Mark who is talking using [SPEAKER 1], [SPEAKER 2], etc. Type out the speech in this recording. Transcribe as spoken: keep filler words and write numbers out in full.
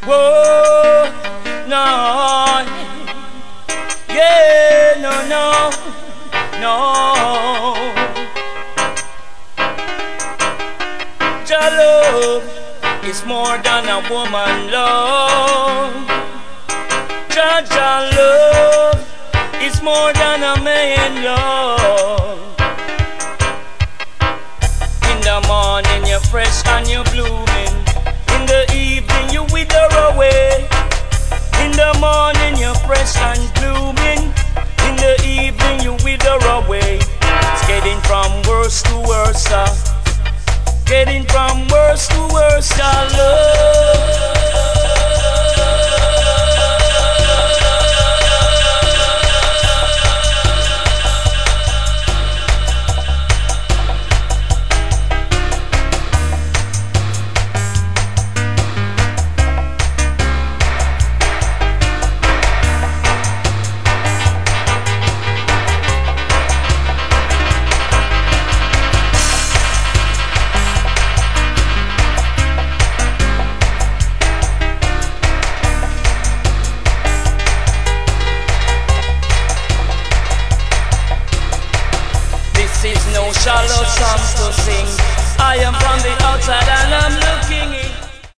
[SPEAKER 1] Whoa, no, yeah, no, no, no. Your love is more than a woman love. Your, your love is more than a man love. In the morning you're fresh and you're blooming. In the evening you wither away. In the morning you're fresh and blooming. In the evening you wither away. It's getting from worse to worse, uh. Getting from worse to worse, our love. This is no shallow song to sing. I am from the outside and I'm looking in.